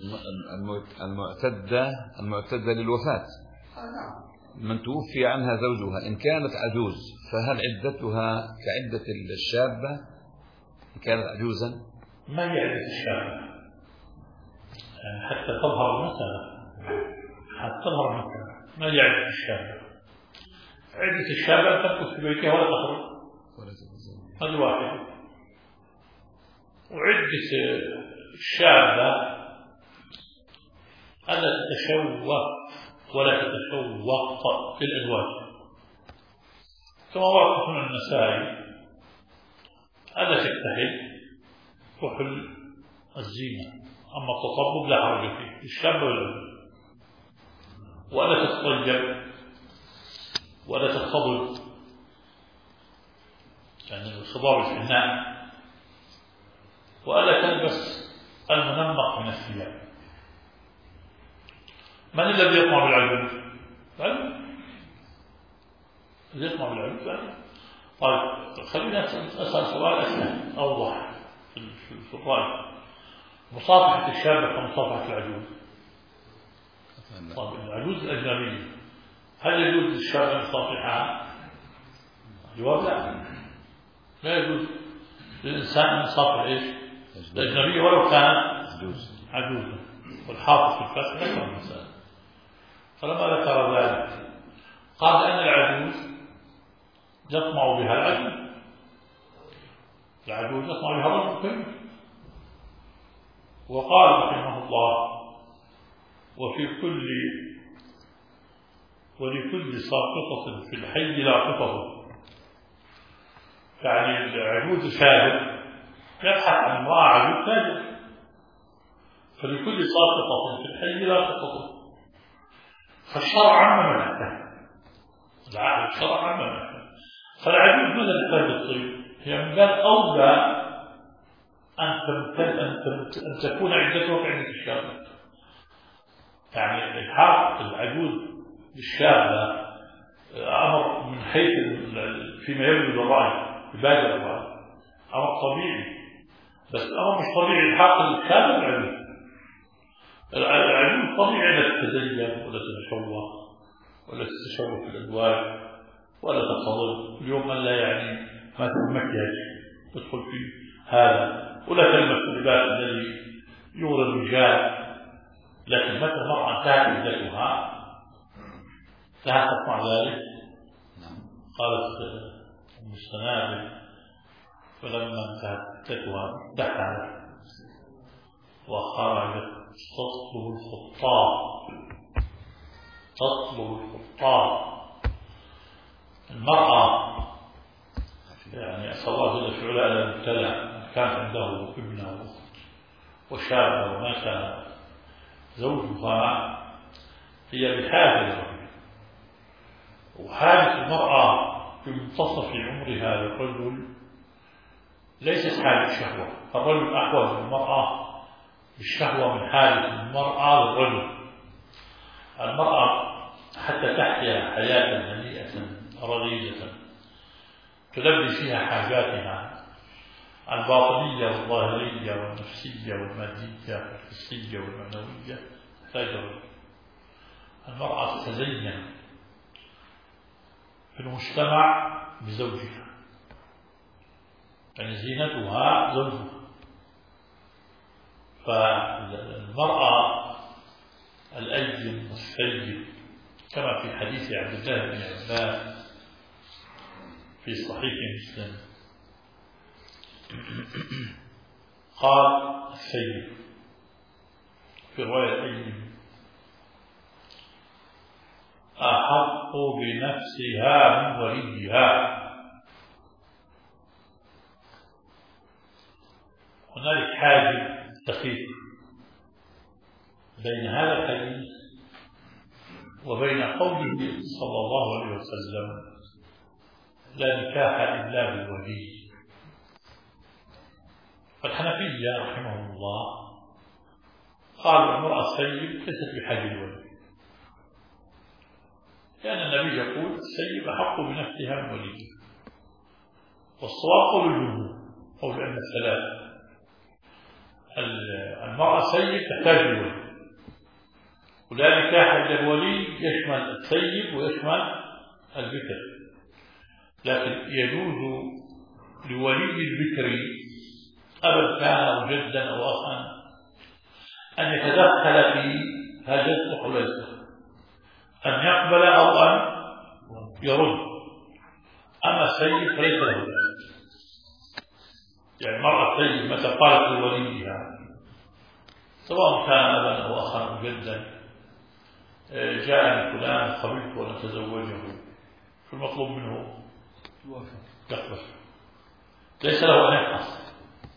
المعتدة للوفاة. من توفي عنها زوجها إن كانت عجوز فهل عدتها كعدة الشابة إن كانت عجوزا؟ ما هي عدة الشابة؟ يعني حتى تظهر المسألة، ما هي عدة الشابة؟ عدة الشابة أن تمكث في بيتها ولا تخرج، هذا واحد. وعدة الشابة ألا تتشوق ولا تتشوق في الأزواج، كما ورد في النسائي ألا تكتحل تحل الزينة، أما التطبب لا حرج فيه الشاب والعجوز، ولا تتطيب ولا تتخضب، يعني الخضاب الفناء، ولا تلبس المنمق من الثياب. من الذي يطمع بالعجوز؟ الذي يطمع بالعجوز. طيب خلينا أسأل سؤال أسهل أوضح في الرأي. مصافحة الشابة كمصافحة العجوز. طيب العجوز الأجنبية هل يجوز للشاب أن يصافحها؟ جواب لا يجوز للإنسان أن يصافح إيش؟ الأجنبية ولو كان عجوزا. والحافظ في الفتح ذكر المسألة، فلما ذكر ذلك قال أن العجوز يطمع بها العجوز يطمع بها الرجل. وقال رحمه الله ولكل ساقطة في الحي لاقطة، يعني العجوز شاهد يبحث عن امرأة عجوز شاهد، فلكل ساقطة في الحي لاقطة. فالشرع عمم الأحكام، الشرع عمم الأحكام. فالعجوز ماذا تحتاج الطيب؟ هي من باب أولى أن تكون عدتها كعدة الشابة. يعني الحاق العجوز بالشابة أمر من حيث فيما يبدو للرأي ببادئ الرأي أمر طبيعي، بس الأمر مش طبيعي الحاق الشابة بالعجوز. العجوز طبيعي لا تتزين ولا تتشوق ولا تتشوق في الأزواج ولا تتخضر. اليوم من لا يعني ما تتمكيج تدخل في هذا ولا تلبس اللباس الذي يغري الرجال. لكن متى المرأة انتهت عدتها مع ذلك قالت أم السنابل فلما انتهت عدتها دخلت وخرجت تطلب الخطاب. المرأة يعني أسأل الله جل في علاه أن يبتلى كانت عنده ابنه وشاب ومات زوجها هي بحاجة للرجل، وحاجة المرأة في منتصف عمرها للرجل ليست حاجة شهوة. الرجل أحوج المرأة بالشهوة من حاجة المرأة للرجل. المرأة حتى تحيا حياة هنيئة رغيدة تلبي فيها حاجاتها الباطنية والظاهرية والنفسية والمادية والحسية والمعنوية تحتاج الرجل. المرأة تتزين في المجتمع بزوجها، يعني زينتها زوجها. فالمرأة الأيم والسيد كما في حديث عبد الله بن عباس في صحيح مسلم قال السيد في رواية الأيم أحق بنفسها من وليها. هنالك حاجب دقيق بين هذا الحديث وبين قوله صلى الله عليه وسلم لا نكاح إلا بالولي. فالحنفية رحمهم الله قالوا المرأة السيب ليست بحاجة الولي، لأن النبي يقول السيب أحق بنفسها من وليها. والصواب قول الجمهور قول أن الثلاث المرأة السيد تحتاج لولي، ولا نكاح إلا الولي يشمل السيد ويشمل البكر، لكن يجوز لولي البكر أبا كان أو جدا أو أخا أن يتدخل في هذا حليته، أن يقبل أو أن يرد. أما السيد فليس له ذلك، يعني المرأة السيد متى قالت لوليها سواء كان أبا أو أخا أو جدا جاءني فلان قبلت وأن أتزوجه، شو المطلوب منه؟ يقبل، ليس له أن يفحص.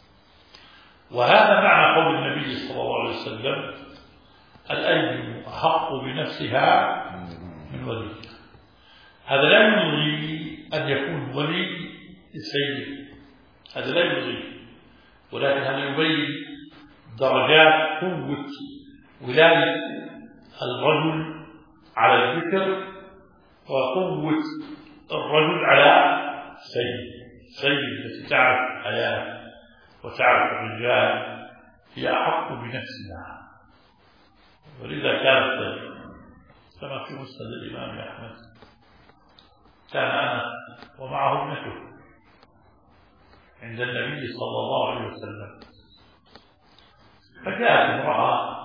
وهذا معنى قول النبي صلى الله عليه وسلم: الأيم أحق بنفسها من وليها. هذا لا يلغي أن يكون ولي السيد، هذا لا يلغي، ولكن هذا يبين درجات قوة ولاية الرجل على الذكر وقوة الرجل على السيد التي تعرف الحياة وتعرف الرجال هي أحق بنفسها. ولذا كانت كما في مسند الإمام أحمد كان أنا ومعه ابنته عند النبي صلى الله عليه وسلم، فجاءت امرأة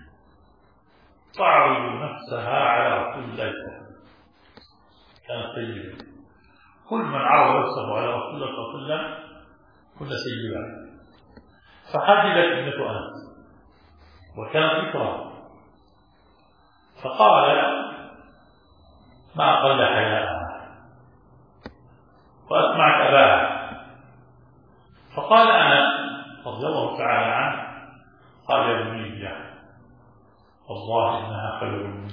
تعرض نفسها على رسول الله صلى الله عليه وسلم، كانت سيدة، كل من عرض نفسه على رسول الله صلى الله عليه وسلم كنا سيدات، فحجبت ابنة أنس وكانت ذكرى، فقال: ما أقل حياءها وأسمعت أباها. فقال أنس رضي الله تعالى عنه: قال: يا بني والله إنها خير منك.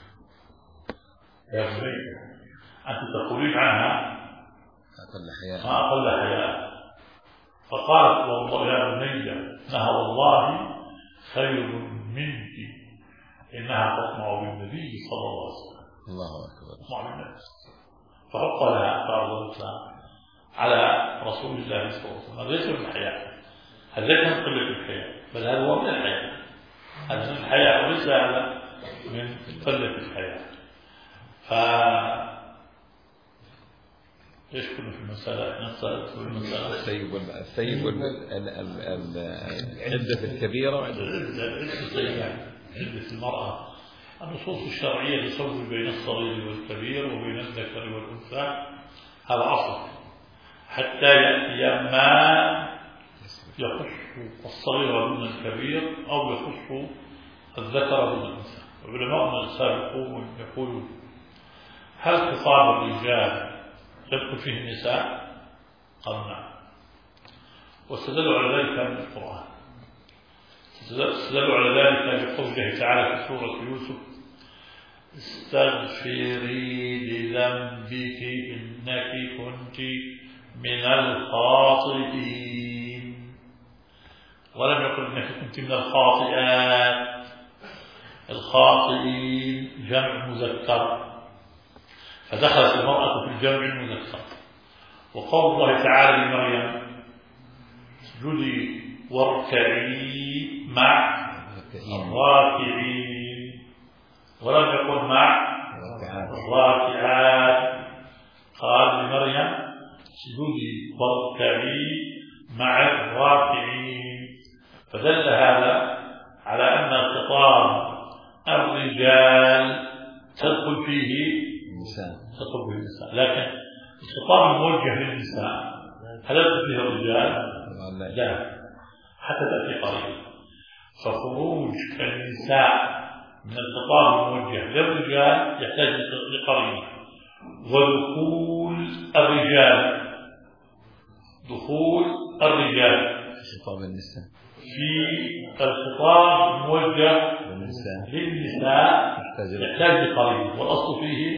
يا بني أنت تقولين عنها ما أقل حياء. فقالت: والله يا بني إنها والله خير منك، إنها تطمع بالنبي صلى الله عليه وسلم. الله أكبر. تطمع بالنبي، فحق لها فأرضتها على رسول الله صلى الله عليه وسلم. هذا ليس من الحياة، هذا ليس من قلة الحياة، بل هذا هو من الحياة، هذا من الحياة وليس هذا من قلة الحياة. ايش كنا في المسألة؟ الثيب العدة الكبيرة عدة المرأة. النصوص الشرعية تسوي بين الصغير والكبير وبين الذكر والأنثى، هذا أصل، حتى يأتي ما يخص الصغير دون الكبير أو يخص الذكر دون الأنثى. علماءنا السابقون يقولون: هل خطاب الرجال يدخل فيه النساء؟ قالوا نعم، واستدلوا على ذلك من القرآن، استدلوا على ذلك بقوله تعالى في سورة يوسف: استغفري لذنبك إنك كنت من الخاطئين، ولم يقل إنك كنت من الخاطئات. الخاطئين جمع مذكر، فدخلت المرأة في الجمع المذكر. وقول الله تعالى لمريم: اسجدي واركعي مع الراكعين، ولم يقل مع الراكعات. قال لمريم: اسجدي واركعي مع الراكعين، فدل هذا على أن خطاب الرجال تدخل فيه النساء، لكن الخطاب الموجه للنساء هل يدخل فيه الرجال؟ لا، حتى تأتي قريبا. فخروج النساء من الخطاب الموجه للرجال يحتاج لقرينه، ودخول الرجال في الخطاب الموجه للنساء يحتاج لقرينه، والأصل فيه